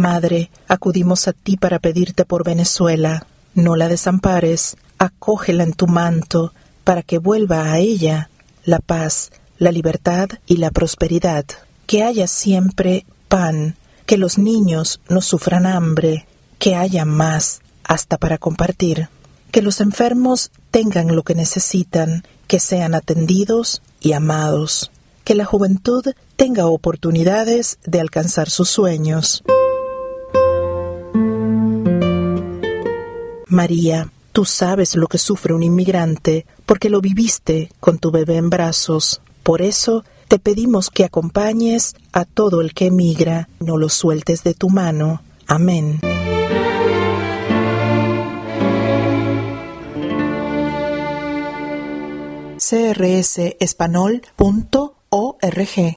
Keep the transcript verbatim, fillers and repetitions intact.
Madre, acudimos a ti para pedirte por Venezuela. No la desampares, acógela en tu manto, para que vuelva a ella la paz, la libertad y la prosperidad. Que haya siempre pan, que los niños no sufran hambre, que haya más, hasta para compartir. Que los enfermos tengan lo que necesitan, que sean atendidos y amados. Que la juventud tenga oportunidades de alcanzar sus sueños. María, tú sabes lo que sufre un inmigrante, porque lo viviste con tu bebé en brazos. Por eso te pedimos que acompañes a todo el que emigra, no lo sueltes de tu mano. Amén. c r s espanol punto org